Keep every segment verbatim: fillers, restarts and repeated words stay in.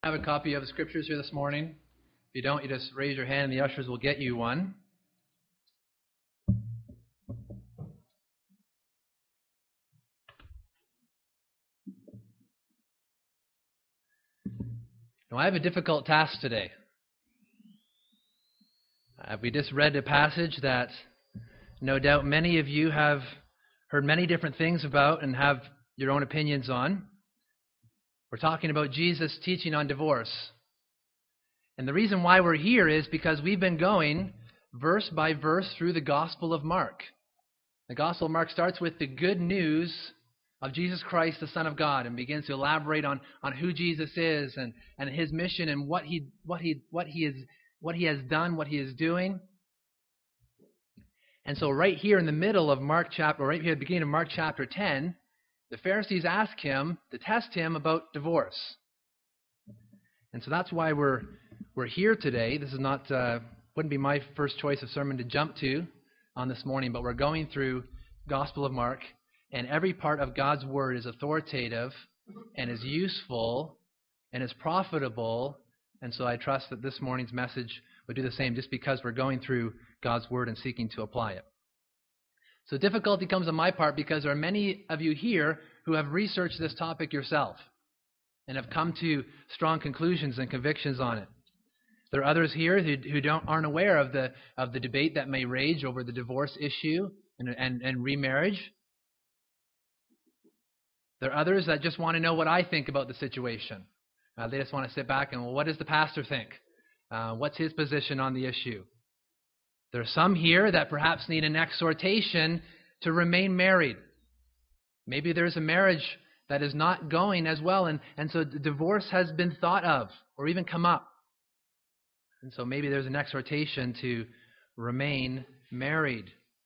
Have a copy of the scriptures here this morning. If you don't, you just raise your hand and the ushers will get you one. Now, I have a difficult task today. Uh, we just read a passage that no doubt many of you have heard many different things about and have your own opinions on. We're talking about Jesus' teaching on divorce. And the reason why we're here is because we've been going verse by verse through the Gospel of Mark. The Gospel of Mark starts with the good news of Jesus Christ, the Son of God, and begins to elaborate on, on who Jesus is and, and his mission and what he what he what he is what he has done, what he is doing. And so right here in the middle of Mark chapter, or right here at the beginning of Mark chapter ten, the Pharisees ask him to test him about divorce. And so that's why we're we're here today. This is not uh, wouldn't be my first choice of sermon to jump to on this morning, but we're going through Gospel of Mark, and every part of God's Word is authoritative and is useful and is profitable. And so I trust that this morning's message would do the same, just because we're going through God's Word and seeking to apply it. So difficulty comes on my part because there are many of you here who have researched this topic yourself and have come to strong conclusions and convictions on it. There are others here who, who don't aren't aware of the of the debate that may rage over the divorce issue and, and, and remarriage. There are others that just want to know what I think about the situation. Uh, they just want to sit back and, well, what does the pastor think? Uh, what's his position on the issue? There are some here that perhaps need an exhortation to remain married. Maybe there's a marriage that is not going as well, and, and so divorce has been thought of or even come up. And so maybe there's an exhortation to remain married.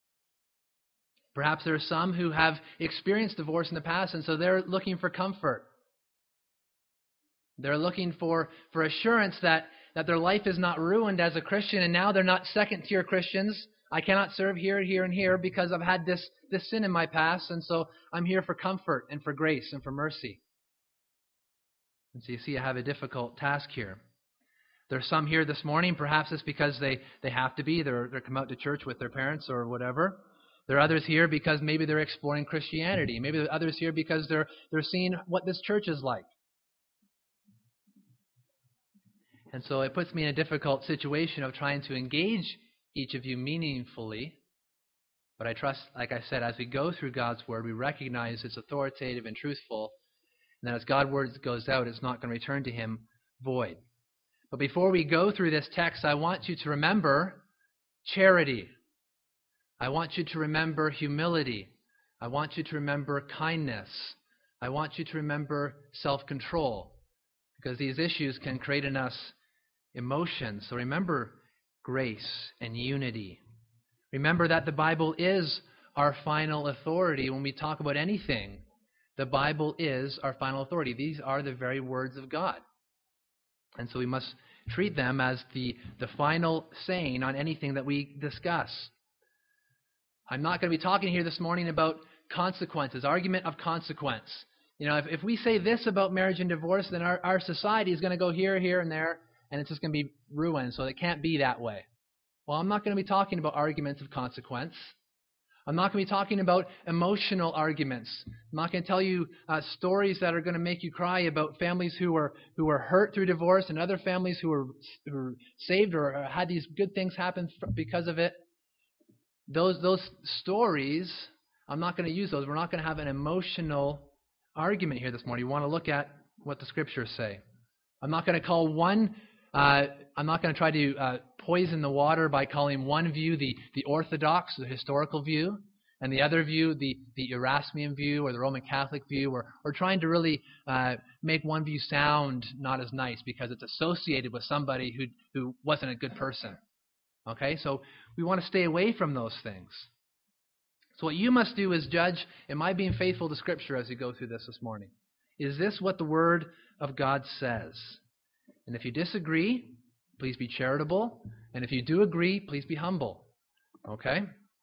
Perhaps there are some who have experienced divorce in the past, and so they're looking for comfort. They're looking for, for assurance that that their life is not ruined as a Christian, and now they're not second-tier Christians. I cannot serve here, here, and here because I've had this, this sin in my past, and so I'm here for comfort and for grace and for mercy. And so you see, I have a difficult task here. There are some here this morning, perhaps it's because they, they have to be. They're, they're come out to church with their parents or whatever. There are others here because maybe they're exploring Christianity. Maybe there are others here because they're they're seeing what this church is like. And so it puts me in a difficult situation of trying to engage each of you meaningfully. But I trust, like I said, as we go through God's Word, we recognize it's authoritative and truthful. And that as God's Word goes out, it's not going to return to Him void. But before we go through this text, I want you to remember charity. I want you to remember humility. I want you to remember kindness. I want you to remember self-control. Because these issues can create in us emotions. So remember grace and unity. Remember that the Bible is our final authority when we talk about anything. The Bible is our final authority. These are the very words of God. And so we must treat them as the, the final saying on anything that we discuss. I'm not going to be talking here this morning about consequences, argument of consequence. You know, if, if we say this about marriage and divorce, then our, our society is going to go here, here, and there, and it's just going to be ruined, so it can't be that way. Well, I'm not going to be talking about arguments of consequence. I'm not going to be talking about emotional arguments. I'm not going to tell you uh, stories that are going to make you cry about families who were who were hurt through divorce and other families who were, who were saved or had these good things happen because of it. Those, those stories, I'm not going to use those. We're not going to have an emotional argument here this morning. You want to look at what the Scriptures say. I'm not going to call one, uh, I'm not going to try to uh, poison the water by calling one view the, the Orthodox, the historical view, and the other view the, the Erasmian view or the Roman Catholic view, or, or trying to really uh, make one view sound not as nice because it's associated with somebody who, who wasn't a good person. Okay, so we want to stay away from those things. So what you must do is judge, am I being faithful to Scripture as you go through this this morning? Is this what the Word of God says? And if you disagree, please be charitable. And if you do agree, please be humble. Okay?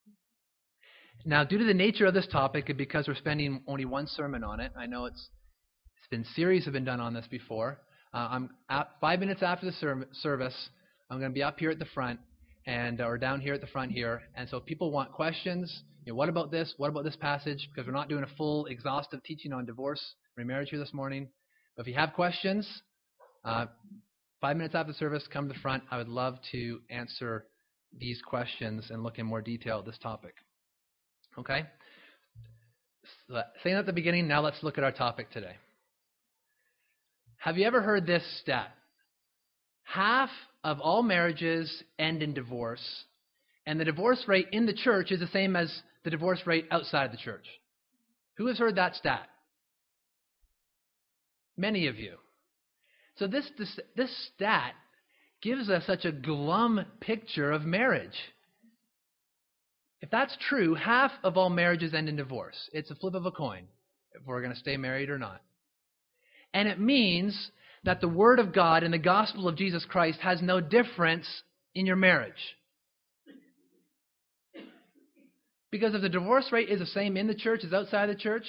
Now, due to the nature of this topic, and because we're spending only one sermon on it, I know it's, it's been series have been done on this before, Uh, I'm at, five minutes after the ser- service, I'm going to be up here at the front, and or down here at the front here. And so if people want questions, you know, what about this? What about this passage? Because we're not doing a full, exhaustive teaching on divorce, remarriage here this morning. But if you have questions, uh, five minutes after the service, come to the front. I would love to answer these questions and look in more detail at this topic. Okay? So, saying that at the beginning, now let's look at our topic today. Have you ever heard this stat? Half of all marriages end in divorce, and the divorce rate in the church is the same as the divorce rate outside the church. Who has heard that stat? Many of you. So this, this, this stat gives us such a glum picture of marriage. If that's true, half of all marriages end in divorce. It's a flip of a coin if we're going to stay married or not. And it means that the Word of God and the gospel of Jesus Christ has no difference in your marriage. Because if the divorce rate is the same in the church as outside the church,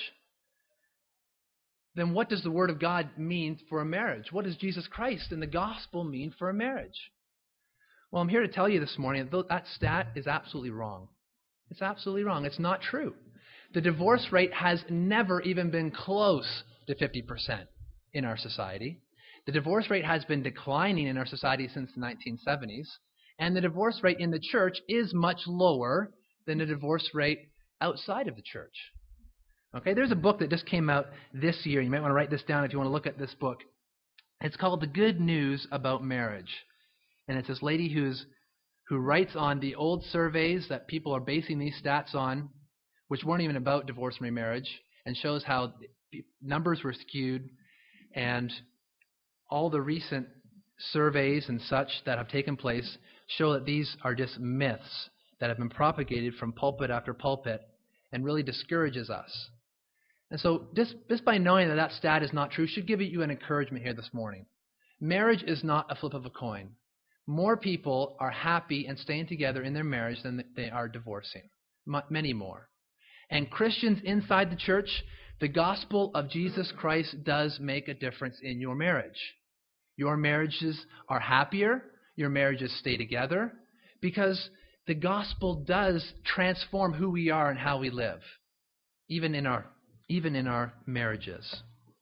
then what does the Word of God mean for a marriage? What does Jesus Christ and the gospel mean for a marriage? Well, I'm here to tell you this morning that that stat is absolutely wrong. It's absolutely wrong. It's not true. The divorce rate has never even been close to fifty percent in our society. The divorce rate has been declining in our society since the nineteen seventies, and the divorce rate in the church is much lower than the divorce rate outside of the church. Okay, there's a book that just came out this year. You might want to write this down if you want to look at this book. It's called The Good News About Marriage. And it's this lady who's who writes on the old surveys that people are basing these stats on, which weren't even about divorce and remarriage, and shows how numbers were skewed, and all the recent surveys and such that have taken place show that these are just myths that have been propagated from pulpit after pulpit and really discourages us. And so just, just by knowing that that stat is not true should give you an encouragement here this morning. Marriage is not a flip of a coin. More people are happy and staying together in their marriage than they are divorcing. M- many more. And Christians inside the church, the gospel of Jesus Christ does make a difference in your marriage. Your marriages are happier. Your marriages stay together because the gospel does transform who we are and how we live, even in our, even in our marriages.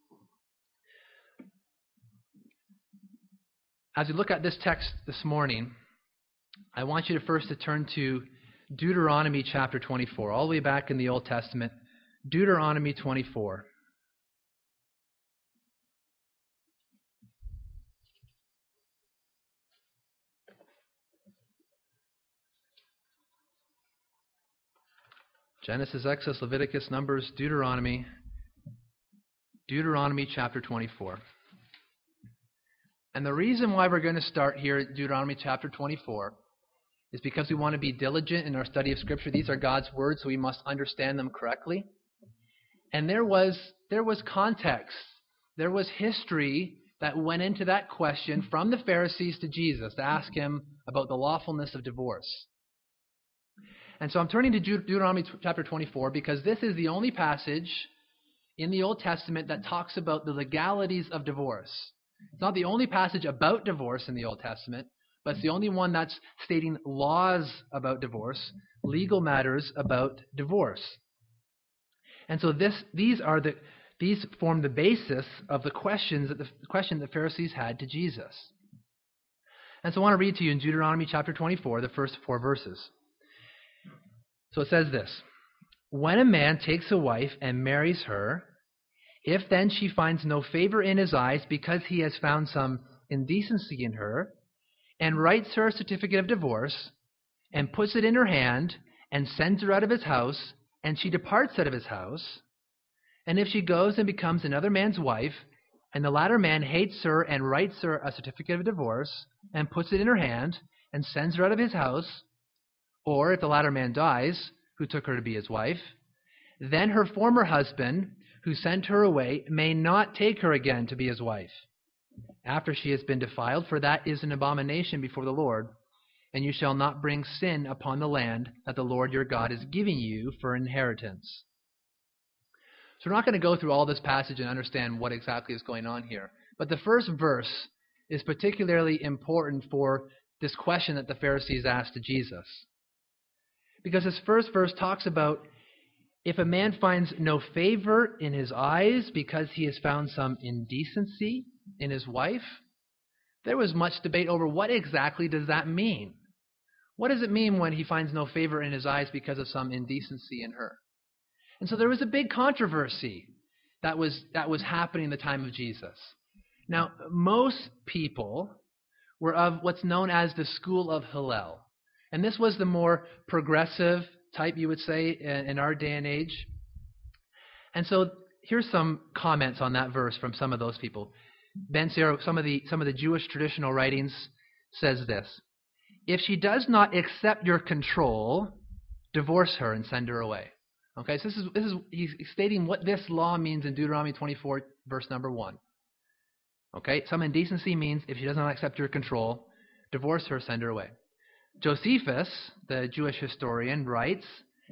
As we look at this text this morning, I want you to first to turn to Deuteronomy chapter twenty-four, all the way back in the Old Testament. Deuteronomy twenty-four. Genesis, Exodus, Leviticus, Numbers, Deuteronomy. Deuteronomy chapter twenty-four. And the reason why we're going to start here at Deuteronomy chapter twenty-four is because we want to be diligent in our study of Scripture. These are God's words, so we must understand them correctly. And there was there was context. There was history that went into that question from the Pharisees to Jesus to ask him about the lawfulness of divorce. And so I'm turning to Deuteronomy chapter twenty-four because this is the only passage in the Old Testament that talks about the legalities of divorce. It's not the only passage about divorce in the Old Testament, but it's the only one that's stating laws about divorce, legal matters about divorce. And so this, these are the these form the basis of the questions that the question the Pharisees had to Jesus. And so I want to read to you in Deuteronomy chapter twenty-four, the first four verses. So it says this: When a man takes a wife and marries her, if then she finds no favor in his eyes because he has found some indecency in her, and writes her a certificate of divorce, and puts it in her hand, and sends her out of his house, and she departs out of his house, and if she goes and becomes another man's wife, and the latter man hates her and writes her a certificate of divorce, and puts it in her hand, and sends her out of his house, or if the latter man dies, who took her to be his wife, then her former husband, who sent her away, may not take her again to be his wife, after she has been defiled, for that is an abomination before the Lord, and you shall not bring sin upon the land that the Lord your God is giving you for inheritance. So we're not going to go through all this passage and understand what exactly is going on here. But the first verse is particularly important for this question that the Pharisees asked to Jesus. Because this first verse talks about if a man finds no favor in his eyes because he has found some indecency in his wife, there was much debate over what exactly does that mean. What does it mean when he finds no favor in his eyes because of some indecency in her? And so there was a big controversy that was that was happening in the time of Jesus. Now, most people were of what's known as the school of Hillel. And this was the more progressive type, you would say, in our day and age. And so here's some comments on that verse from some of those people. Ben Sira, some of the some of the Jewish traditional writings, says this: if she does not accept your control, divorce her and send her away. Okay, so this is this is he's stating what this law means in Deuteronomy twenty-four, verse number one. Okay, some indecency means if she does not accept your control, divorce her, send her away. Josephus, the Jewish historian, writes,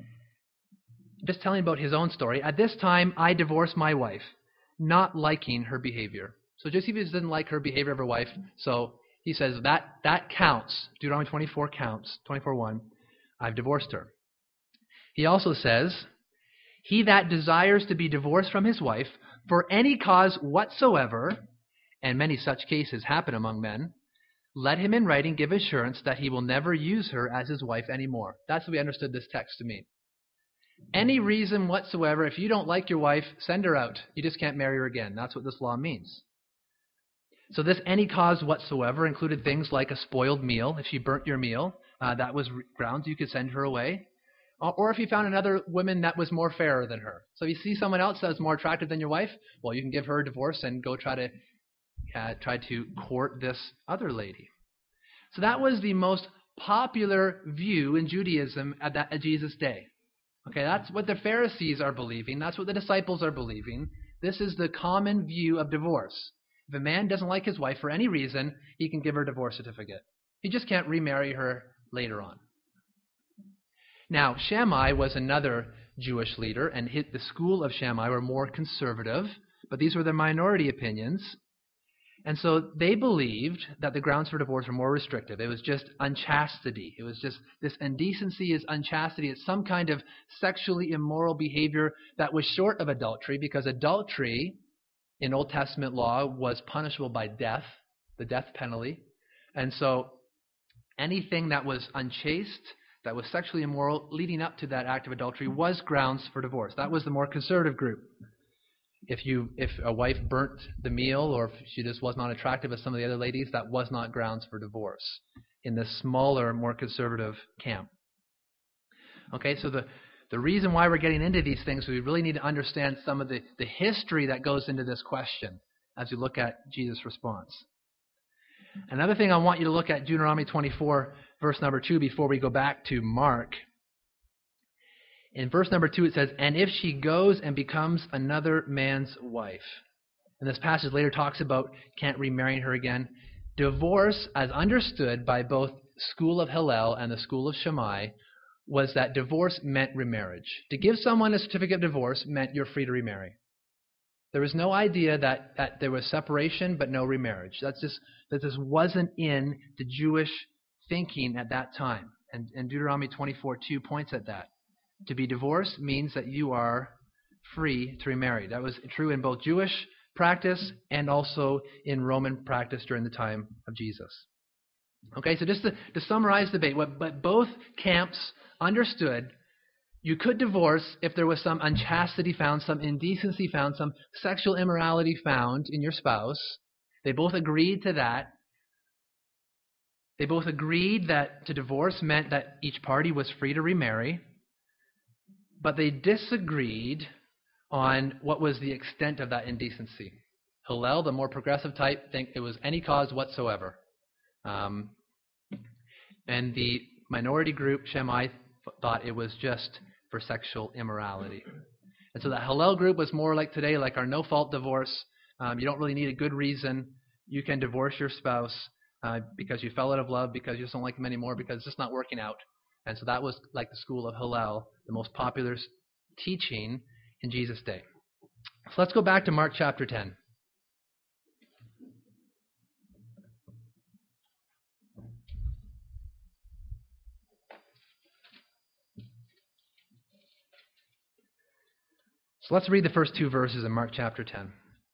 just telling about his own story, at this time I divorced my wife, not liking her behavior. So Josephus didn't like her behavior of her wife, so he says that that counts. Deuteronomy twenty-four counts, twenty-four one. I've divorced her. He also says, he that desires to be divorced from his wife for any cause whatsoever, and many such cases happen among men, let him in writing give assurance that he will never use her as his wife anymore. That's what we understood this text to mean. Any reason whatsoever, if you don't like your wife, send her out. You just can't marry her again. That's what this law means. So this any cause whatsoever included things like a spoiled meal. If she burnt your meal, uh, that was grounds you could send her away. Or if you found another woman that was more fairer than her. So if you see someone else that's more attractive than your wife, well, you can give her a divorce and go try to uh, try to court this other lady. So that was the most popular view in Judaism at, that, at Jesus' day. Okay, that's what the Pharisees are believing. That's what the disciples are believing. This is the common view of divorce. If a man doesn't like his wife for any reason, he can give her a divorce certificate. He just can't remarry her later on. Now, Shammai was another Jewish leader, and the school of Shammai were more conservative, but these were the minority opinions. And so they believed that the grounds for divorce were more restrictive. It was just unchastity. It was just this indecency is unchastity. It's some kind of sexually immoral behavior that was short of adultery, because adultery in Old Testament law was punishable by death, the death penalty. And so anything that was unchaste, that was sexually immoral, leading up to that act of adultery, was grounds for divorce. That was the more conservative group. If you, if a wife burnt the meal, or if she just was not attractive as some of the other ladies, that was not grounds for divorce in the smaller, more conservative camp. Okay, so the, the reason why we're getting into these things, we really need to understand some of the, the history that goes into this question as we look at Jesus' response. Another thing I want you to look at Deuteronomy twenty-four, verse number two, before we go back to Mark. In verse number two, it says, and if she goes and becomes another man's wife. And this passage later talks about can't remarry her again. Divorce, as understood by both school of Hillel and the school of Shammai, was that divorce meant remarriage. To give someone a certificate of divorce meant you're free to remarry. There was no idea that, that there was separation but no remarriage. That's just that this wasn't in the Jewish thinking at that time. And, and Deuteronomy twenty-four two points at that. To be divorced means that you are free to remarry. That was true in both Jewish practice and also in Roman practice during the time of Jesus. Okay, so just to, to summarize the debate, what but both camps understood, you could divorce if there was some unchastity found, some indecency found, some sexual immorality found in your spouse. They both agreed to that. They both agreed that to divorce meant that each party was free to remarry. But they disagreed on what was the extent of that indecency. Hillel, the more progressive type, think it was any cause whatsoever. Um, and the minority group, Shammai, thought it was just for sexual immorality. And so the Hillel group was more like today, like our no-fault divorce. Um, you don't really need a good reason. You can divorce your spouse uh, because you fell out of love, because you just don't like them anymore, because it's just not working out. And so that was like the school of Hillel, the most popular teaching in Jesus' day. So let's go back to Mark chapter ten. So let's read the first two verses in Mark chapter ten.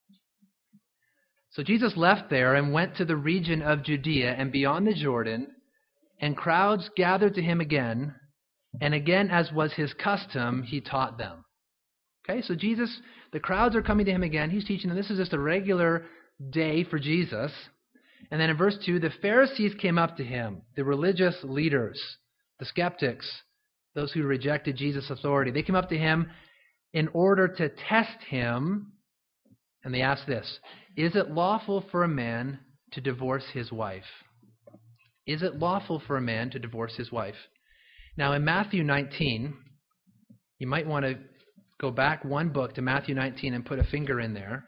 So Jesus left there and went to the region of Judea and beyond the Jordan, and crowds gathered to him again, and again, as was his custom, he taught them. Okay, so Jesus, the crowds are coming to him again. He's teaching them. This is just a regular day for Jesus. And then in verse two, the Pharisees came up to him, the religious leaders, the skeptics, those who rejected Jesus' authority. They came up to him in order to test him, and they asked this: is it lawful for a man to divorce his wife? Is it lawful for a man to divorce his wife? Now in Matthew nineteen, you might want to go back one book to Matthew nineteen and put a finger in there.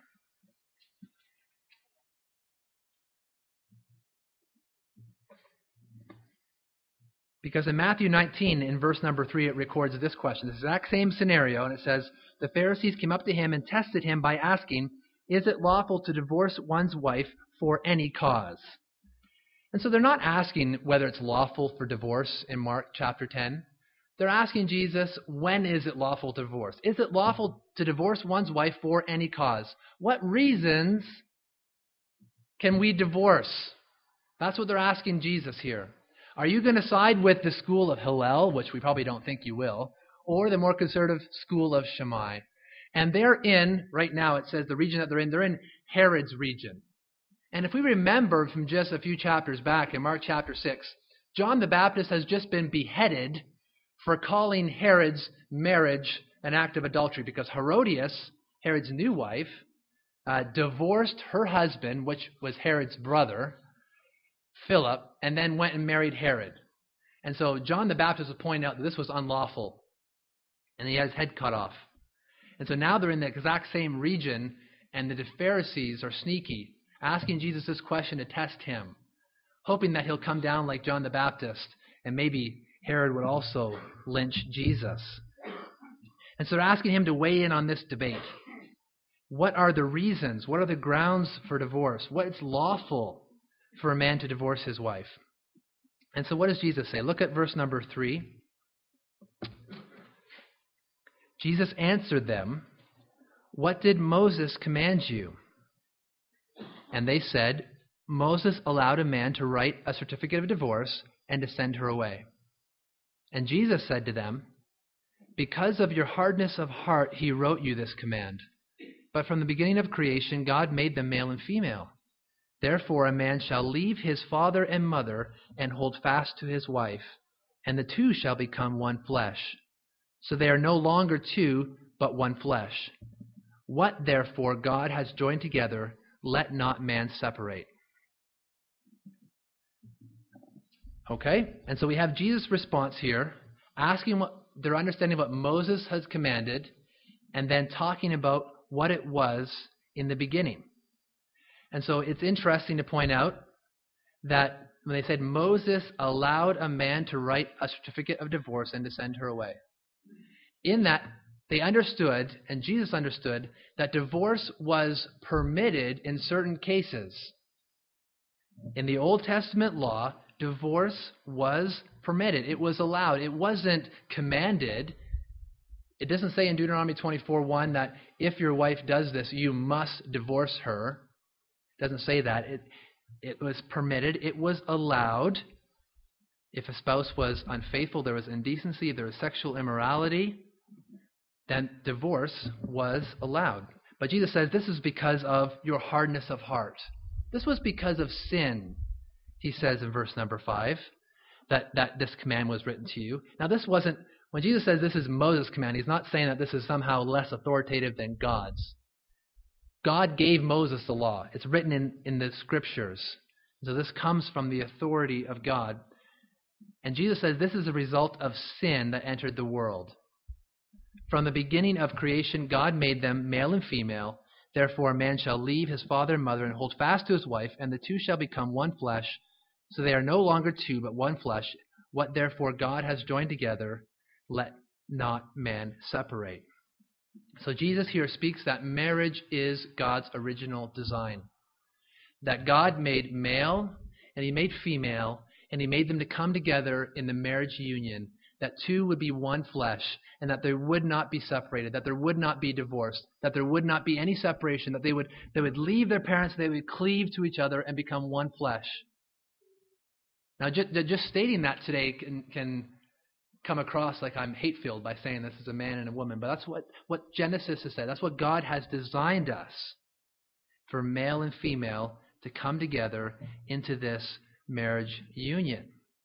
Because in Matthew nineteen, in verse number three, it records this question, the exact same scenario, and it says, the Pharisees came up to him and tested him by asking, is it lawful to divorce one's wife for any cause? And so they're not asking whether it's lawful for divorce in Mark chapter ten. They're asking Jesus, when is it lawful to divorce? Is it lawful to divorce one's wife for any cause? What reasons can we divorce? That's what they're asking Jesus here. Are you going to side with the school of Hillel, which we probably don't think you will, or the more conservative school of Shammai? And they're in, right now it says the region that they're in, they're in Herod's region. And if we remember from just a few chapters back in Mark chapter six, John the Baptist has just been beheaded for calling Herod's marriage an act of adultery, because Herodias, Herod's new wife, uh, divorced her husband, which was Herod's brother, Philip, and then went and married Herod. And so John the Baptist was pointing out that this was unlawful, and he had his head cut off. And so now they're in the exact same region, and the Pharisees are sneaky, asking Jesus this question to test him, hoping that he'll come down like John the Baptist, and maybe Herod would also lynch Jesus. And so they're asking him to weigh in on this debate. What are the reasons? What are the grounds for divorce? What is lawful for a man to divorce his wife? And so what does Jesus say? Look at verse number three. Jesus answered them, what did Moses command you? And they said, Moses allowed a man to write a certificate of divorce and to send her away. And Jesus said to them, because of your hardness of heart, he wrote you this command. But from the beginning of creation, God made them male and female. Therefore, a man shall leave his father and mother and hold fast to his wife, and the two shall become one flesh. So they are no longer two, but one flesh. What, therefore, God has joined together, let not man separate. Okay? And so we have Jesus' response here, asking what their understanding of what Moses has commanded, and then talking about what it was in the beginning. And so it's interesting to point out that when they said Moses allowed a man to write a certificate of divorce and to send her away, in that they understood, and Jesus understood, that divorce was permitted in certain cases. In the Old Testament law, divorce was permitted. It was allowed. It wasn't commanded. It doesn't say in Deuteronomy twenty-four one that if your wife does this, you must divorce her. It doesn't say that. It, it was permitted. It was allowed. If a spouse was unfaithful, there was indecency, there was sexual immorality, then divorce was allowed. But Jesus says this is because of your hardness of heart. This was because of sin, he says in verse number five, that, that this command was written to you. Now this wasn't, when Jesus says this is Moses' command, he's not saying that this is somehow less authoritative than God's. God gave Moses the law. It's written in, in the scriptures. So this comes from the authority of God. And Jesus says this is a result of sin that entered the world. From the beginning of creation, God made them male and female. Therefore, a man shall leave his father and mother and hold fast to his wife, and the two shall become one flesh. So they are no longer two, but one flesh. What therefore God has joined together, let not man separate. So Jesus here speaks that marriage is God's original design. That God made male and he made female, and he made them to come together in the marriage union that two would be one flesh, and that they would not be separated, that there would not be divorce, that there would not be any separation, that they would, they would leave their parents, they would cleave to each other and become one flesh. Now, just, just stating that today can, can come across like I'm hate-filled by saying this is a man and a woman, but that's what, what Genesis has said. That's what God has designed us, for male and female to come together into this marriage union.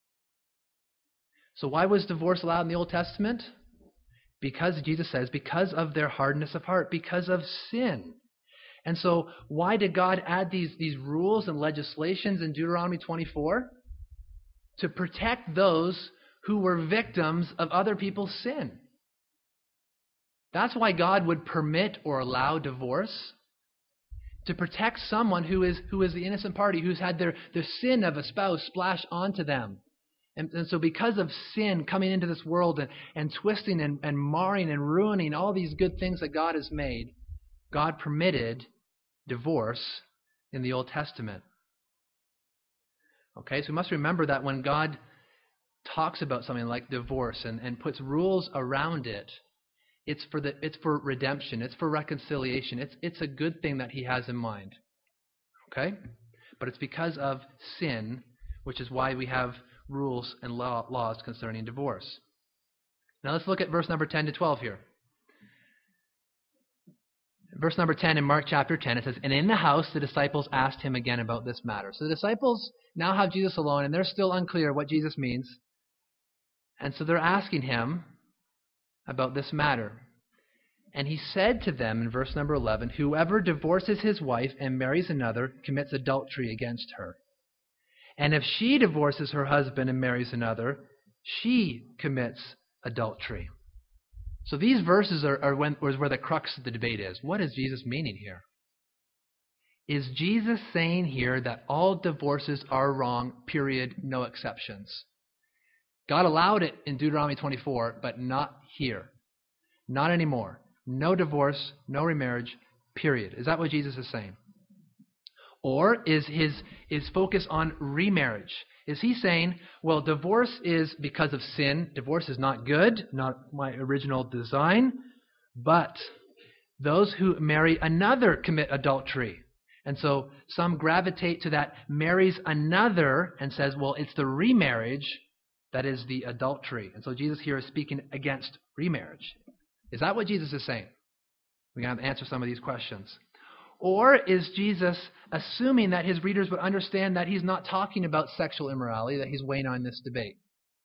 So why was divorce allowed in the Old Testament? Because, Jesus says, because of their hardness of heart, because of sin. And so why did God add these, these rules and legislations in Deuteronomy twenty-four? To protect those who were victims of other people's sin. That's why God would permit or allow divorce. To protect someone who is who is the innocent party, who's had their, their sin of a spouse splashed onto them. And, and so because of sin coming into this world and, and twisting and, and marring and ruining all these good things that God has made, God permitted divorce in the Old Testament. Okay, so we must remember that when God talks about something like divorce and, and puts rules around it, it's for the it's for redemption, it's for reconciliation, it's it's a good thing that he has in mind. Okay? But it's because of sin, which is why we have rules and law, laws concerning divorce. Now let's look at verse number ten to twelve here. Verse number ten in Mark chapter ten, it says, "And in the house the disciples asked him again about this matter." So the disciples now have Jesus alone, and they're still unclear what Jesus means. And so they're asking him about this matter. And he said to them in verse number eleven, "Whoever divorces his wife and marries another commits adultery against her. And if she divorces her husband and marries another, she commits adultery." So these verses are, are when, where the crux of the debate is. What is Jesus meaning here? Is Jesus saying here that all divorces are wrong, period, no exceptions? God allowed it in Deuteronomy twenty-four, but not here. Not anymore. No divorce, no remarriage, period. Is that what Jesus is saying? Or is his, his focus on remarriage? Is he saying, well, divorce is because of sin. Divorce is not good, not my original design. But those who marry another commit adultery. And so some gravitate to that marries another and says, well, it's the remarriage that is the adultery. And so Jesus here is speaking against remarriage. Is that what Jesus is saying? We're going to have to answer some of these questions. Or is Jesus assuming that his readers would understand that he's not talking about sexual immorality, that he's weighing on this debate?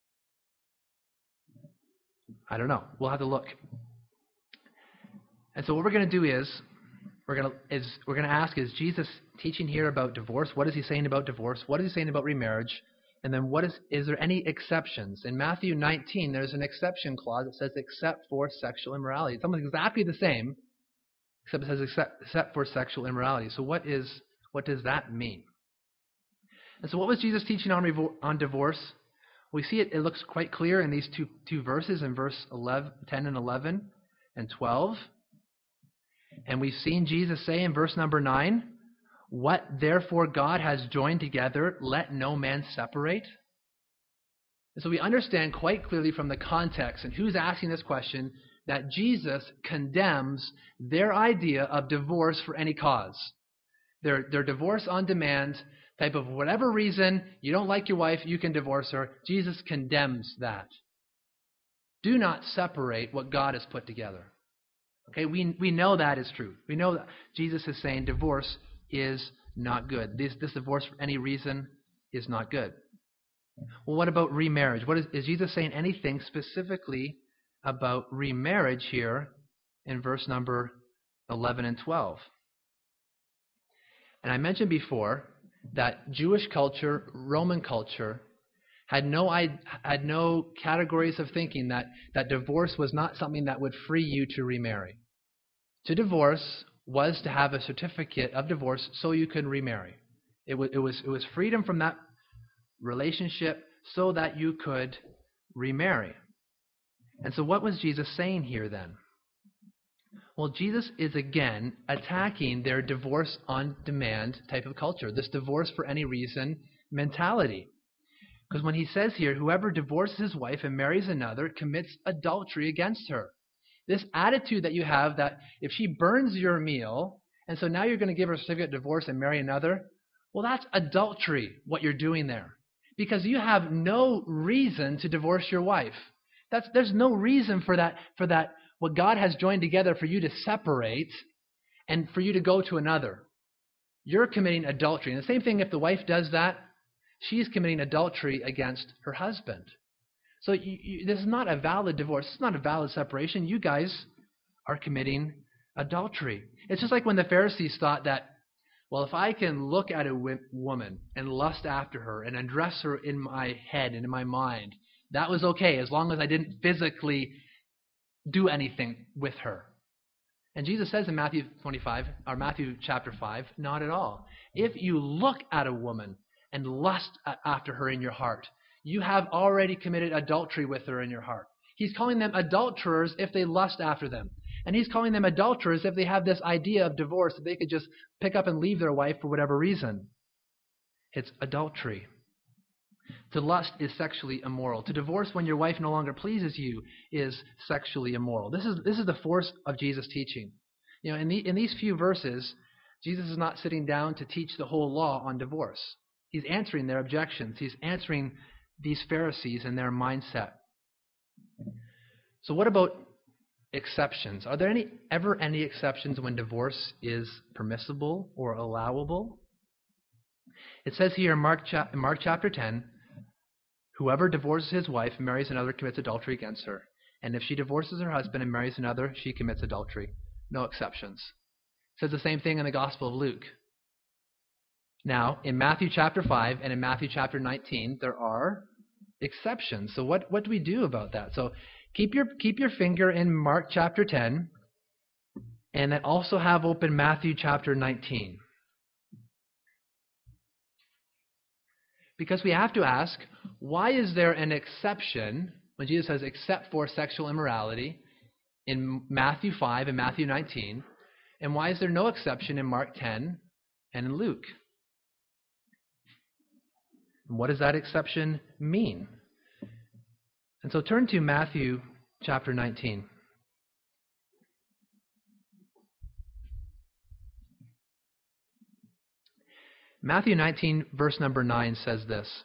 I don't know. We'll have to look. And so what we're going to do is we're going to is we're going to ask, is Jesus teaching here about divorce? What is he saying about divorce? What is he saying about remarriage? And then what is is there any exceptions? In Matthew nineteen, there's an exception clause that says except for sexual immorality. It's almost exactly the same, except it says except, except for sexual immorality. So what is what does that mean? And so what was Jesus teaching on revo- on divorce? We see it, it looks quite clear in these two, two verses, in verse eleven, ten and eleven and twelve. And we've seen Jesus say in verse number nine, "What therefore God has joined together, let no man separate." And so we understand quite clearly from the context and who's asking this question that Jesus condemns their idea of divorce for any cause. Their, their divorce on demand type of whatever reason, you don't like your wife, you can divorce her. Jesus condemns that. Do not separate what God has put together. Okay, we, we know that is true. We know that Jesus is saying divorce is not good. This, this divorce for any reason is not good. Well, what about remarriage? What is, is Jesus saying anything specifically about remarriage here in verse number eleven and twelve? And I mentioned before that Jewish culture, Roman culture, had no had no categories of thinking that, that divorce was not something that would free you to remarry. To divorce was to have a certificate of divorce so you could remarry. It was, it was, it was freedom from that relationship so that you could remarry. And so what was Jesus saying here then? Well, Jesus is again attacking their divorce on demand type of culture, this divorce for any reason mentality. Because when he says here, whoever divorces his wife and marries another commits adultery against her. This attitude that you have that if she burns your meal, and so now you're going to give her a certificate of divorce and marry another, well, that's adultery, what you're doing there. Because you have no reason to divorce your wife. That's, there's no reason for that, for that, what God has joined together for you to separate and for you to go to another. You're committing adultery. And the same thing if the wife does that, she's committing adultery against her husband. So you, you, this is not a valid divorce. It's not a valid separation. You guys are committing adultery. It's just like when the Pharisees thought that, well, if I can look at a w- woman and lust after her and undress her in my head and in my mind, that was okay as long as I didn't physically do anything with her. And Jesus says in Matthew twenty-five, or Matthew chapter five, not at all. If you look at a woman and lust after her in your heart, you have already committed adultery with her in your heart. He's calling them adulterers if they lust after them. And he's calling them adulterers if they have this idea of divorce, that they could just pick up and leave their wife for whatever reason. It's adultery. To lust is sexually immoral. To divorce when your wife no longer pleases you is sexually immoral. This is this is the force of Jesus' teaching. You know, in the in these few verses, Jesus is not sitting down to teach the whole law on divorce. He's answering their objections. He's answering these Pharisees and their mindset. So what about exceptions? Are there any ever any exceptions when divorce is permissible or allowable? It says here in Mark, cha- in Mark chapter ten, whoever divorces his wife and marries another commits adultery against her. And if she divorces her husband and marries another, she commits adultery. No exceptions. It says the same thing in the Gospel of Luke. Now, in Matthew chapter five and in Matthew chapter nineteen, there are exceptions. So what, what do we do about that? So keep your keep your finger in Mark chapter ten, and then also have open Matthew chapter nineteen. Because we have to ask, why is there an exception when Jesus says except for sexual immorality in Matthew five and Matthew nineteen, and why is there no exception in Mark ten and in Luke? And what does that exception mean? And so turn to Matthew chapter nineteen. Matthew nineteen, verse number nine says this,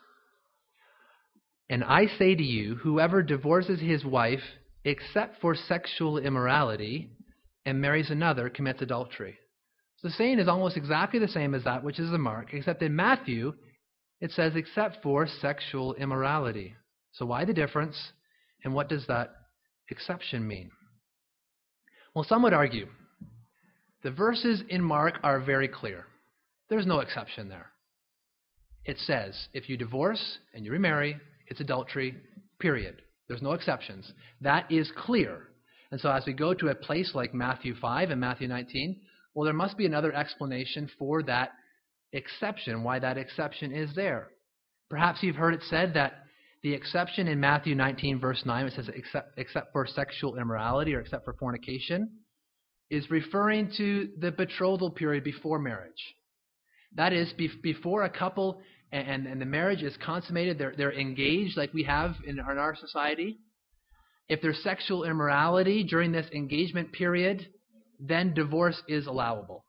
"And I say to you, whoever divorces his wife except for sexual immorality and marries another commits adultery." So the saying is almost exactly the same as that which is in Mark, except in Matthew it says except for sexual immorality. So why the difference, and what does that exception mean? Well, some would argue the verses in Mark are very clear. There's no exception there. It says if you divorce and you remarry, it's adultery, period. There's no exceptions. That is clear. And so as we go to a place like Matthew five and Matthew nineteen, well, there must be another explanation for that exception, why that exception is there. Perhaps you've heard it said that the exception in Matthew nineteen, verse nine, it says except, except for sexual immorality or except for fornication, is referring to the betrothal period before marriage. That is, be- before a couple and, and the marriage is consummated, they're, they're engaged like we have in our, in our society. If there's sexual immorality during this engagement period, then divorce is allowable.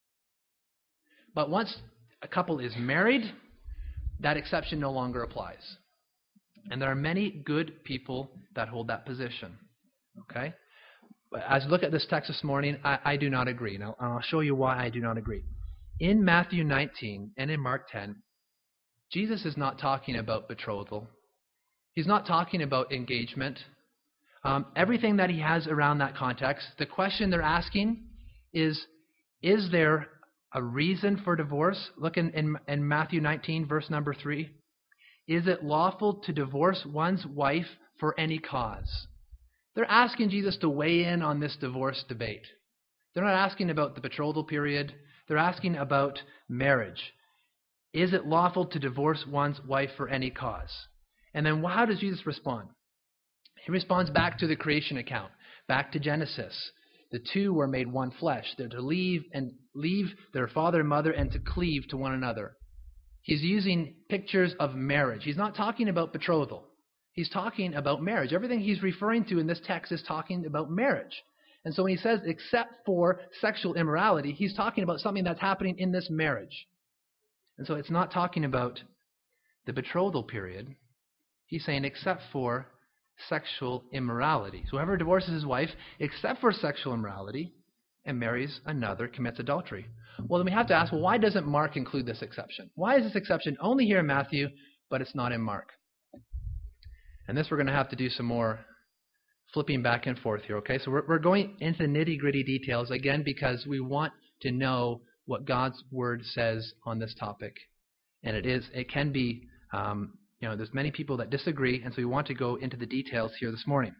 But once a couple is married, that exception no longer applies. And there are many good people that hold that position. Okay? But as we look at this text this morning, I, I do not agree. Now, I'll show you why I do not agree. In Matthew nineteen and in Mark ten, Jesus is not talking about betrothal. He's not talking about engagement. Um, everything that he has around that context, the question they're asking is, is there a reason for divorce? Look in, in, in Matthew nineteen, verse number three. Is it lawful to divorce one's wife for any cause? They're asking Jesus to weigh in on this divorce debate. They're not asking about the betrothal period. They're asking about marriage. Is it lawful to divorce one's wife for any cause? And then how does Jesus respond? He responds back to the creation account, back to Genesis. The two were made one flesh. They're to leave and leave their father and mother and to cleave to one another. he's using pictures of marriage. He's not talking about betrothal. He's talking about marriage. Everything he's referring to in this text is talking about marriage. And so when he says except for sexual immorality, he's talking about something that's happening in this marriage. And so it's not talking about the betrothal period. He's saying except for sexual immorality. So whoever divorces his wife except for sexual immorality and marries another commits adultery. Well, then we have to ask, well, why doesn't Mark include this exception? Why is this exception only here in Matthew, but it's not in Mark? And this we're going to have to do some more flipping back and forth here, okay? So we're, we're going into the nitty-gritty details, again, because we want to know what God's Word says on this topic. And it is, it can be, um, you know, there's many people that disagree, and so we want to go into the details here this morning.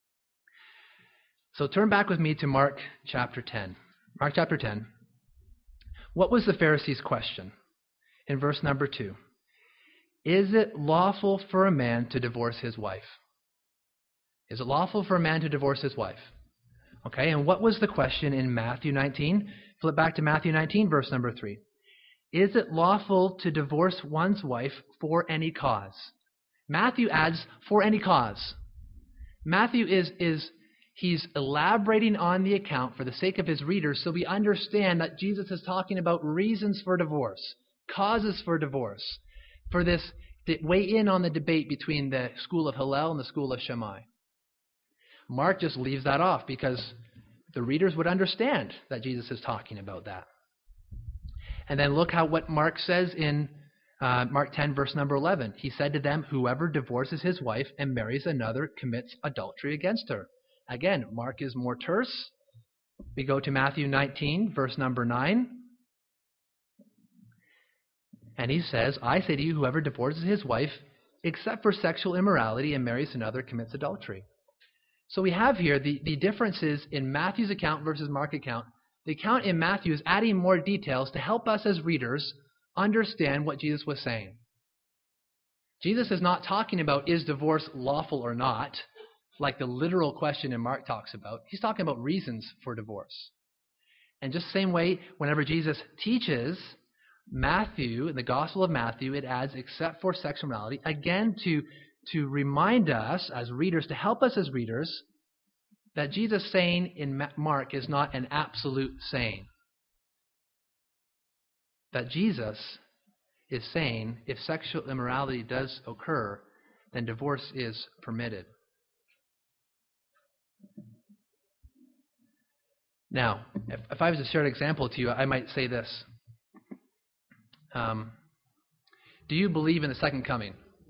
So turn back with me to Mark chapter ten. Mark chapter ten. What was the Pharisees' question? In verse number two. Is it lawful for a man to divorce his wife? Is it lawful for a man to divorce his wife? Okay, and what was the question in Matthew nineteen? Flip back to Matthew nineteen, verse number three. Is it lawful to divorce one's wife for any cause? Matthew adds, for any cause. Matthew is, is he's elaborating on the account for the sake of his readers so we understand that Jesus is talking about reasons for divorce, causes for divorce, for this to weigh in on the debate between the school of Hillel and the school of Shammai. Mark just leaves that off because the readers would understand that Jesus is talking about that. And then look how what Mark says in uh, Mark ten, verse number eleven. He said to them, whoever divorces his wife and marries another commits adultery against her. Again, Mark is more terse. We go to Matthew nineteen, verse number nine. And he says, I say to you, whoever divorces his wife, except for sexual immorality, and marries another, commits adultery. So we have here the, the differences in Matthew's account versus Mark's account. The account in Matthew is adding more details to help us as readers understand what Jesus was saying. Jesus is not talking about is divorce lawful or not, like the literal question in Mark talks about. He's talking about reasons for divorce. And just the same way, whenever Jesus teaches Matthew, in the Gospel of Matthew, it adds except for sexual immorality, again to, to remind us as readers, to help us as readers, that Jesus saying in Mark is not an absolute saying. That Jesus is saying if sexual immorality does occur, then divorce is permitted. Now, if, if I was to share an example to you, I might say this. Um, do you believe in the second coming?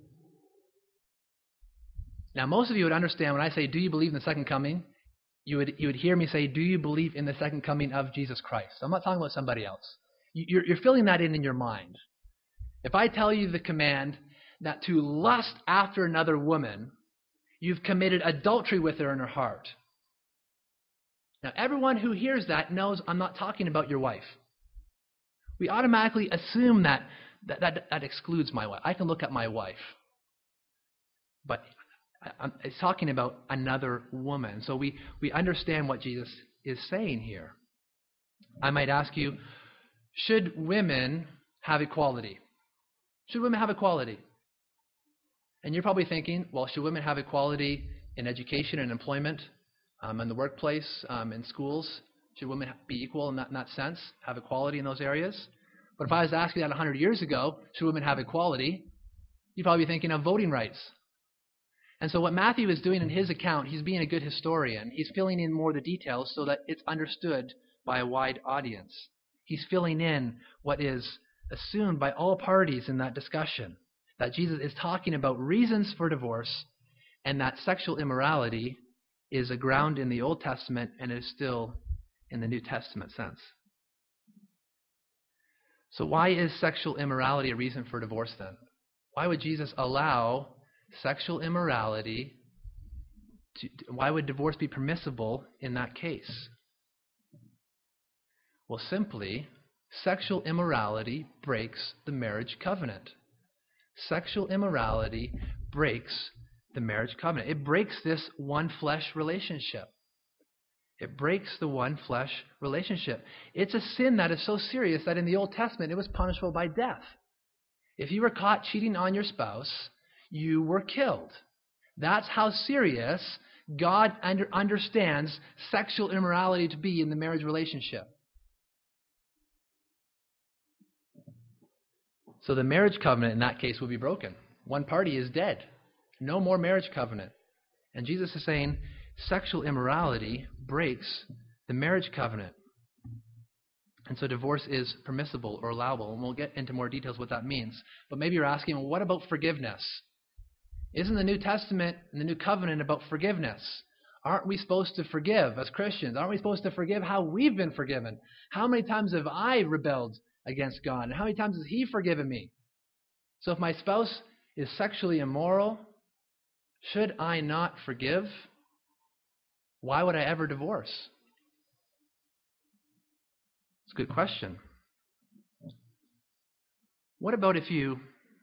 Now, most of you would understand when I say, do you believe in the second coming? You would, you would hear me say, do you believe in the second coming of Jesus Christ? I'm not talking about somebody else. You're, you're filling that in in your mind. If I tell you the command that to lust after another woman, you've committed adultery with her in her heart. Now, everyone who hears that knows I'm not talking about your wife. We automatically assume that that, that, that excludes my wife. I can look at my wife. But it's talking about another woman. So we, we understand what Jesus is saying here. I might ask you, should women have equality? Should women have equality? And you're probably thinking, well, should women have equality in education and employment, um, in the workplace, um, in schools? Should women be equal in that, in that sense, have equality in those areas? But if I was to ask you that one hundred years ago, should women have equality? You'd probably be thinking of voting rights. And so what Matthew is doing in his account, he's being a good historian. He's filling in more of the details so that it's understood by a wide audience. He's filling in what is assumed by all parties in that discussion, that Jesus is talking about reasons for divorce and that sexual immorality is a ground in the Old Testament and is still in the New Testament sense. So why is sexual immorality a reason for divorce then? Why would Jesus allow sexual immorality? To, why would divorce be permissible in that case? Well, simply, sexual immorality breaks the marriage covenant. Sexual immorality breaks the marriage covenant. It breaks this one flesh relationship. It breaks the one flesh relationship. It's a sin that is so serious that in the Old Testament it was punishable by death. If you were caught cheating on your spouse, you were killed. That's how serious God under, understands sexual immorality to be in the marriage relationship. So the marriage covenant in that case will be broken. One party is dead. No more marriage covenant. And Jesus is saying sexual immorality breaks the marriage covenant. And so divorce is permissible or allowable. And we'll get into more details what that means. But maybe you're asking, well, what about forgiveness? Isn't the New Testament and the New Covenant about forgiveness? Aren't we supposed to forgive as Christians? Aren't we supposed to forgive how we've been forgiven? How many times have I rebelled against God? And how many times has He forgiven me? So if my spouse is sexually immoral, should I not forgive? Why would I ever divorce? It's a good question. What about if you,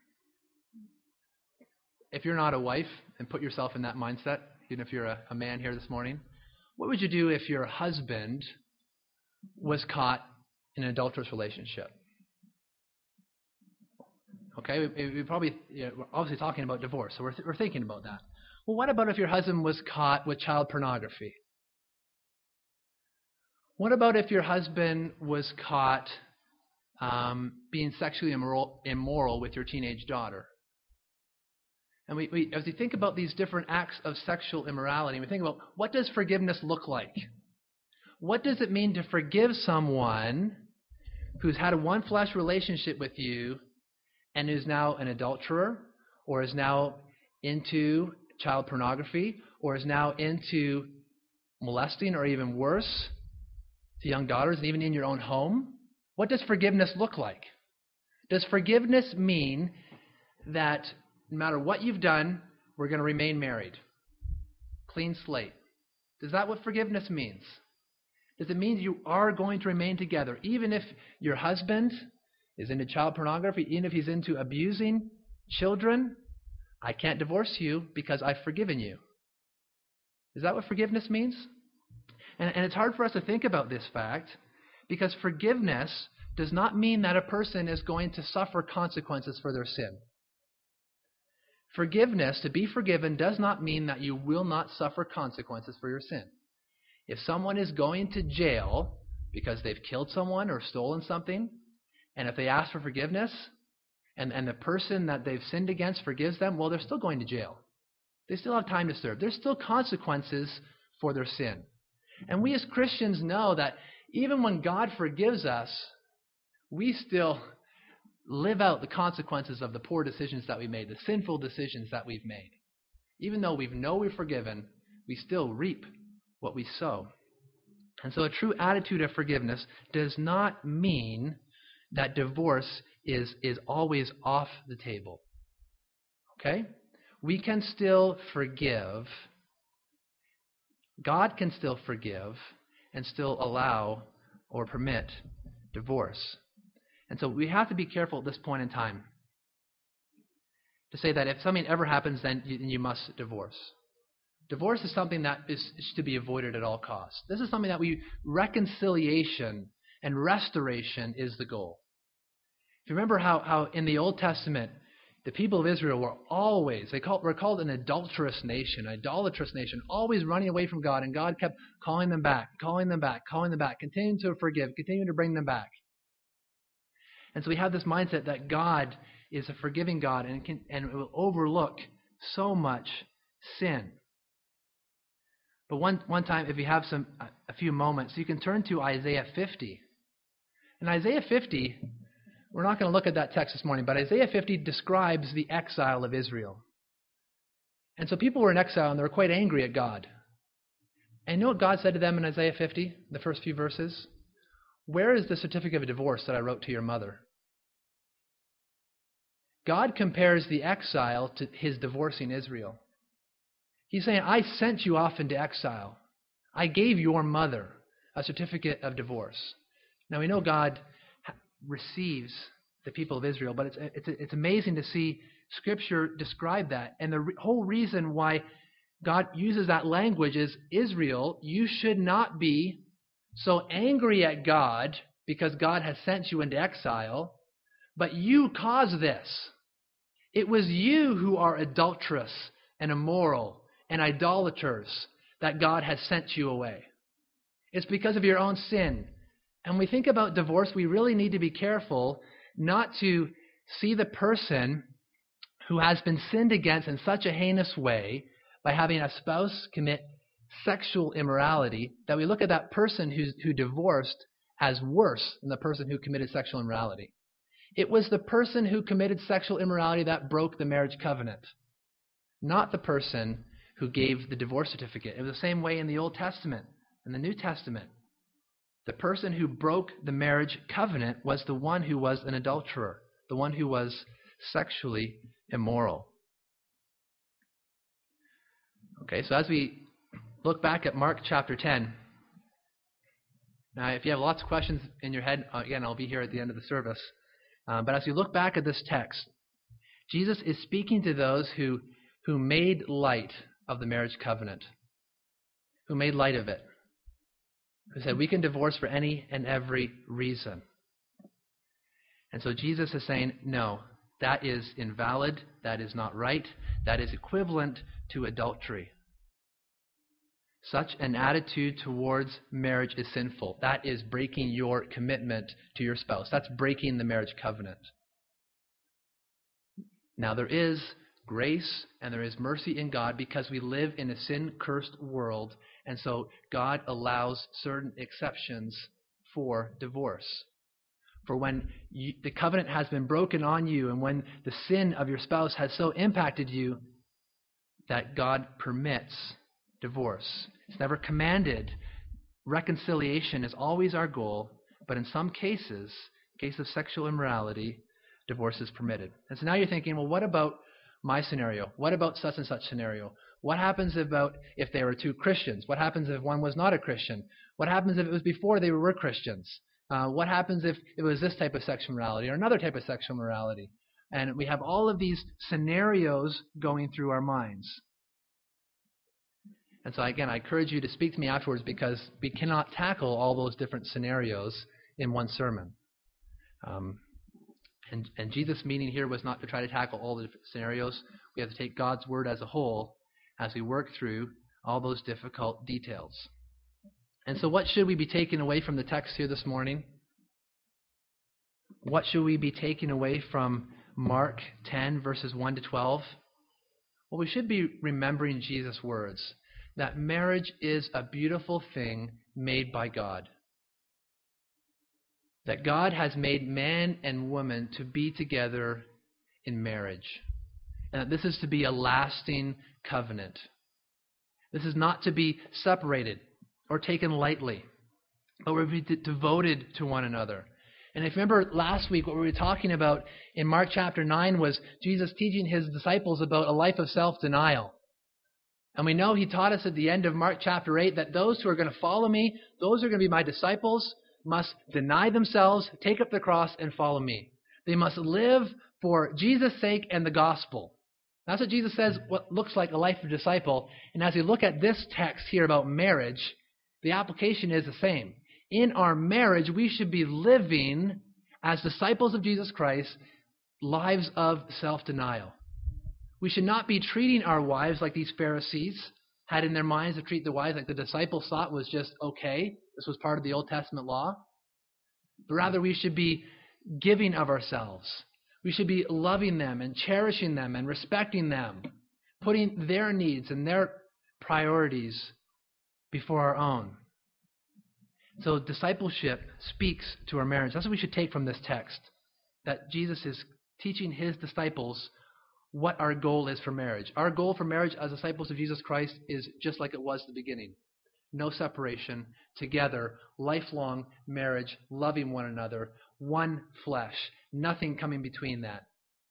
if you're not a wife, and put yourself in that mindset, even if you're a, a man here this morning, what would you do if your husband was caught in an adulterous relationship? Okay, we, we probably, you know, we're obviously talking about divorce, so we're, th- we're thinking about that. Well, what about if your husband was caught with child pornography? What about if your husband was caught um, being sexually immoral, immoral with your teenage daughter? And we, we, as we think about these different acts of sexual immorality, we think about what does forgiveness look like? What does it mean to forgive someone who's had a one-flesh relationship with you and is now an adulterer, or is now into child pornography, or is now into molesting, or even worse, to young daughters, and even in your own home? What does forgiveness look like? Does forgiveness mean that no matter what you've done, we're going to remain married? Clean slate. Is that what forgiveness means? Does it mean you are going to remain together, even if your husband is into child pornography, even if he's into abusing children? I can't divorce you because I've forgiven you. Is that what forgiveness means? And, and it's hard for us to think about this fact because forgiveness does not mean that a person is going to suffer consequences for their sin. Forgiveness, to be forgiven, does not mean that you will not suffer consequences for your sin. If someone is going to jail because they've killed someone or stolen something, and if they ask for forgiveness, and, and the person that they've sinned against forgives them, well, they're still going to jail. They still have time to serve. There's still consequences for their sin. And we as Christians know that even when God forgives us, we still live out the consequences of the poor decisions that we made, the sinful decisions that we've made. Even though we know we're forgiven, we still reap what we sow. And so a true attitude of forgiveness does not mean that divorce is, is always off the table. Okay? We can still forgive. God can still forgive and still allow or permit divorce. And so we have to be careful at this point in time to say that if something ever happens, then you, you must divorce. Divorce is something that is, is to be avoided at all costs. This is something that we, reconciliation and restoration is the goal. If you remember how, how in the Old Testament, the people of Israel were always, they call, were called an adulterous nation, idolatrous nation, always running away from God, and God kept calling them back, calling them back, calling them back, continuing to forgive, continuing to bring them back. And so we have this mindset that God is a forgiving God and, can, and will overlook so much sin. But one, one time, if you have some a few moments, you can turn to Isaiah fifty. In Isaiah fifty, we're not going to look at that text this morning, but Isaiah fifty describes the exile of Israel. And so people were in exile and they were quite angry at God. And you know what God said to them in Isaiah fifty, the first few verses? Where is the certificate of divorce that I wrote to your mother? God compares the exile to his divorcing Israel. He's saying, I sent you off into exile. I gave your mother a certificate of divorce. Now we know God receives the people of Israel, but it's it's it's amazing to see Scripture describe that. And the re- whole reason why God uses that language is, Israel, you should not be so angry at God because God has sent you into exile, but you caused this. It was you who are adulterous and immoral and idolaters that God has sent you away. It's because of your own sin. And when we think about divorce, we really need to be careful not to see the person who has been sinned against in such a heinous way by having a spouse commit sexual immorality, that we look at that person who's, who divorced as worse than the person who committed sexual immorality. It was the person who committed sexual immorality that broke the marriage covenant, not the person who gave the divorce certificate. It was the same way in the Old Testament and the New Testament. The person who broke the marriage covenant was the one who was an adulterer, the one who was sexually immoral. Okay, so as we look back at Mark chapter ten, now if you have lots of questions in your head, again, I'll be here at the end of the service. Uh, but as you look back at this text, Jesus is speaking to those who, who made light of the marriage covenant, who made light of it, who said we can divorce for any and every reason. And so Jesus is saying, no, that is invalid, that is not right, that is equivalent to adultery. Such an attitude towards marriage is sinful. That is breaking your commitment to your spouse. That's breaking the marriage covenant. Now, there is grace and there is mercy in God because we live in a sin-cursed world, and so God allows certain exceptions for divorce. For when you, the covenant has been broken on you, and when the sin of your spouse has so impacted you that God permits divorce. It's never commanded. Reconciliation is always our goal, but in some cases, in case of sexual immorality, divorce is permitted. And so now you're thinking, well, what about my scenario? What about such and such scenario? What happens about if they were two Christians? What happens if one was not a Christian? What happens if it was before they were Christians? Uh, what happens if it was this type of sexual morality or another type of sexual morality? And we have all of these scenarios going through our minds. And so again, I encourage you to speak to me afterwards because we cannot tackle all those different scenarios in one sermon. Um, and, and Jesus' meaning here was not to try to tackle all the different scenarios. We have to take God's word as a whole as we work through all those difficult details. And so what should we be taking away from the text here this morning? What should we be taking away from Mark ten, verses one to twelve? Well, we should be remembering Jesus' words, that marriage is a beautiful thing made by God. That God has made man and woman to be together in marriage. And that this is to be a lasting covenant. This is not to be separated or taken lightly, but we're to be devoted to one another. And if you remember last week, what we were talking about in Mark chapter nine was Jesus teaching his disciples about a life of self-denial. And we know he taught us at the end of Mark chapter eight that those who are going to follow me, those who are going to be my disciples, must deny themselves, take up the cross, and follow me. They must live for Jesus' sake and the gospel. That's what Jesus says, what looks like a life of a disciple. And as we look at this text here about marriage, the application is the same. In our marriage, we should be living as disciples of Jesus Christ, lives of self-denial. We should not be treating our wives like these Pharisees had in their minds to treat the wives like the disciples thought was just okay. This was part of the Old Testament law. But rather, we should be giving of ourselves. We should be loving them and cherishing them and respecting them, putting their needs and their priorities before our own. So discipleship speaks to our marriage. That's what we should take from this text, that Jesus is teaching his disciples what our goal is for marriage. Our goal for marriage as disciples of Jesus Christ is just like it was at the beginning. No separation, together, lifelong marriage, loving one another, one flesh, nothing coming between that.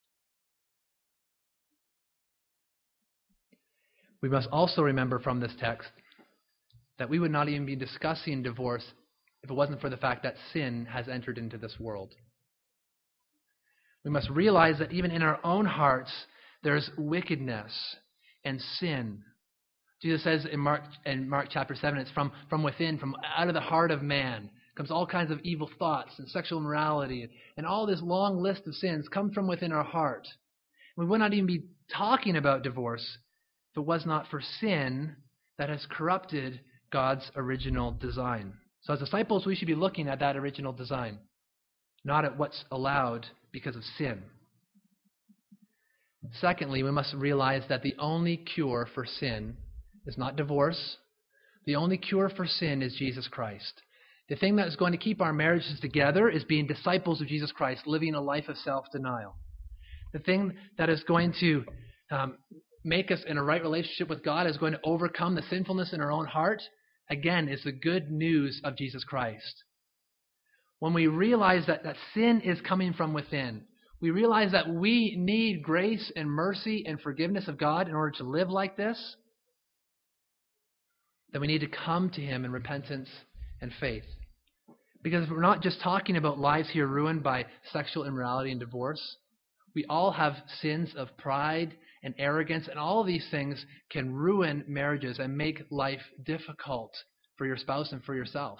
We must also remember from this text that we would not even be discussing divorce if it wasn't for the fact that sin has entered into this world. We must realize that even in our own hearts, there's wickedness and sin. Jesus says in Mark in Mark chapter seven, it's from, from within, from out of the heart of man, comes all kinds of evil thoughts and sexual immorality, and all this long list of sins come from within our heart. We would not even be talking about divorce if it was not for sin that has corrupted God's original design. So as disciples, we should be looking at that original design, not at what's allowed because of sin. Secondly, we must realize that the only cure for sin is not divorce. The only cure for sin is Jesus Christ. The thing that is going to keep our marriages together is being disciples of Jesus Christ, living a life of self-denial. The thing that is going to um, make us in a right relationship with God, is going to overcome the sinfulness in our own heart, again, is the good news of Jesus Christ. When we realize that, that sin is coming from within, we realize that we need grace and mercy and forgiveness of God in order to live like this, then we need to come to Him in repentance and faith. Because we're not just talking about lives here ruined by sexual immorality and divorce. We all have sins of pride and arrogance, and all of these things can ruin marriages and make life difficult for your spouse and for yourself.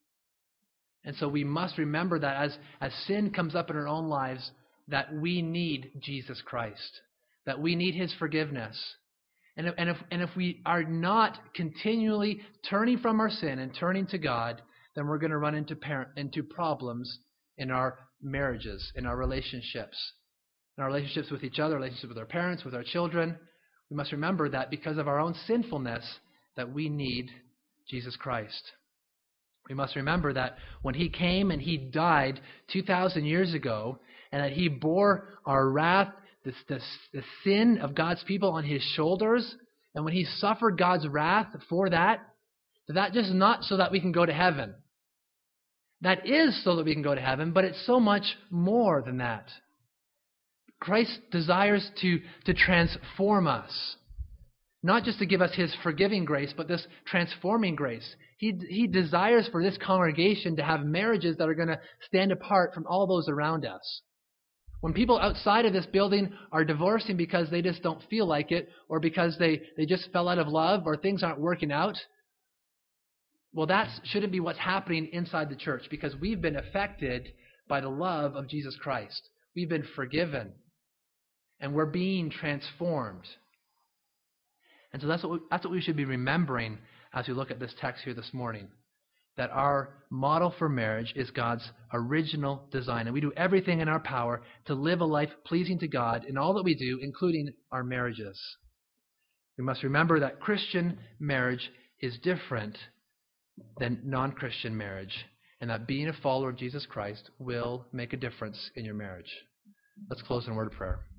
And so we must remember that as, as sin comes up in our own lives, that we need Jesus Christ, that we need His forgiveness. And if, and if, and if we are not continually turning from our sin and turning to God, then we're going to run into parent, into problems in our marriages, in our relationships. In our relationships with each other, relationships with our parents, with our children. We must remember that because of our own sinfulness, that we need Jesus Christ. We must remember that when He came and He died two thousand years ago, and that He bore our wrath, this, this, the sin of God's people on His shoulders, and when He suffered God's wrath for that, that just not so that we can go to heaven. That is so that we can go to heaven, but it's so much more than that. Christ desires to, to transform us, not just to give us His forgiving grace, but this transforming grace. He, he desires for this congregation to have marriages that are going to stand apart from all those around us. When people outside of this building are divorcing because they just don't feel like it, or because they, they just fell out of love, or things aren't working out, well, that shouldn't be what's happening inside the church, because we've been affected by the love of Jesus Christ. We've been forgiven. And we're being transformed. And so that's what we, that's what we should be remembering as we look at this text here this morning. That our model for marriage is God's original design. And we do everything in our power to live a life pleasing to God in all that we do, including our marriages. We must remember that Christian marriage is different than non-Christian marriage, and that being a follower of Jesus Christ will make a difference in your marriage. Let's close in a word of prayer.